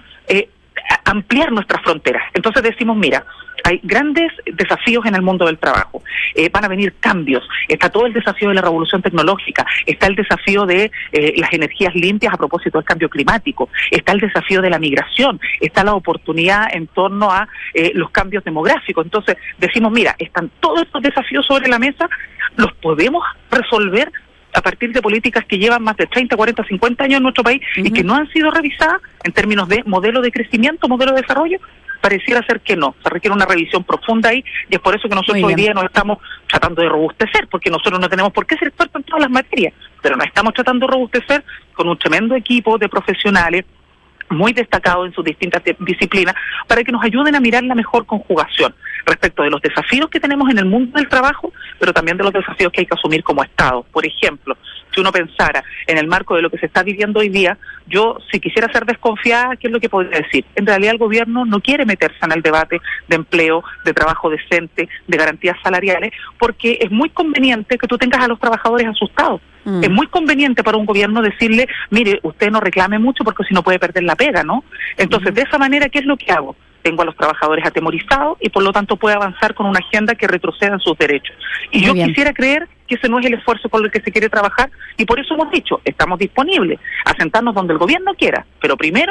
ampliar nuestras fronteras. Entonces decimos, mira, hay grandes desafíos en el mundo del trabajo, van a venir cambios, está todo el desafío de la revolución tecnológica, está el desafío de las energías limpias a propósito del cambio climático, está el desafío de la migración, está la oportunidad en torno a los cambios demográficos. Entonces decimos, mira, están todos estos desafíos sobre la mesa, los podemos resolver a partir de políticas que llevan más de 30, 40, 50 años en nuestro país y que no han sido revisadas en términos de modelo de crecimiento, modelo de desarrollo. Pareciera ser que no, se requiere una revisión profunda ahí, y es por eso que nosotros hoy día nos estamos tratando de robustecer, porque nosotros no tenemos por qué ser expertos en todas las materias, pero nos estamos tratando de robustecer con un tremendo equipo de profesionales muy destacados en sus distintas disciplinas, para que nos ayuden a mirar la mejor conjugación respecto de los desafíos que tenemos en el mundo del trabajo, pero también de los desafíos que hay que asumir como Estado. Por ejemplo, si uno pensara en el marco de lo que se está viviendo hoy día, yo, si quisiera ser desconfiada, ¿qué es lo que podría decir? En realidad el gobierno no quiere meterse en el debate de empleo, de trabajo decente, de garantías salariales, porque es muy conveniente que tú tengas a los trabajadores asustados. Es muy conveniente para un gobierno decirle, mire, usted no reclame mucho porque si no puede perder la pega, ¿no? Entonces, de esa manera, ¿qué es lo que hago? Tengo a los trabajadores atemorizados y por lo tanto puedo avanzar con una agenda que retroceda en sus derechos. Y yo quisiera creer que ese no es el esfuerzo con el que se quiere trabajar, y por eso hemos dicho, estamos disponibles a sentarnos donde el gobierno quiera, pero primero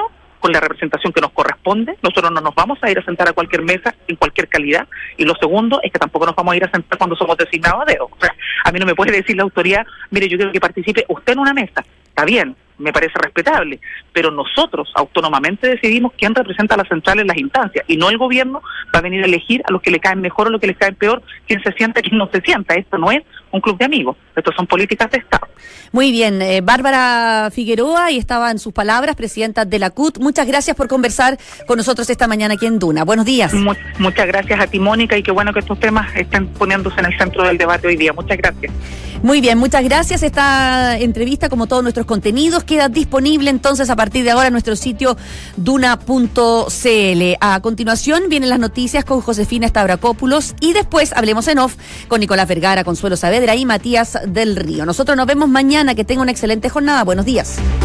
con la representación que nos corresponde. Nosotros no nos vamos a ir a sentar a cualquier mesa, en cualquier calidad. Y lo segundo es que tampoco nos vamos a ir a sentar cuando somos designados a dedo. O sea, a mí no me puede decir la autoridad, mire, yo quiero que participe usted en una mesa. Está bien, me parece respetable, pero nosotros autónomamente decidimos quién representa a la central en las instancias, y no el gobierno va a venir a elegir a los que le caen mejor o los que les caen peor, quién se sienta, quién no se sienta. Esto no es un club de amigos, esto son políticas de Estado. Muy bien, Bárbara Figueroa, y estaba en sus palabras, presidenta de la CUT. Muchas gracias por conversar con nosotros esta mañana aquí en Duna. Buenos días. Muchas gracias a ti, Mónica, y qué bueno que estos temas estén poniéndose en el centro del debate hoy día. Muchas gracias. Muy bien, muchas gracias. Esta entrevista, como todos nuestros contenidos, queda disponible entonces a partir de ahora en nuestro sitio duna.cl. A continuación vienen las noticias con Josefina Stavrakopoulos, y después Hablemos en Off con Nicolás Vergara, Consuelo Saavedra y Matías del Río. Nosotros nos vemos mañana. Que tenga una excelente jornada. Buenos días.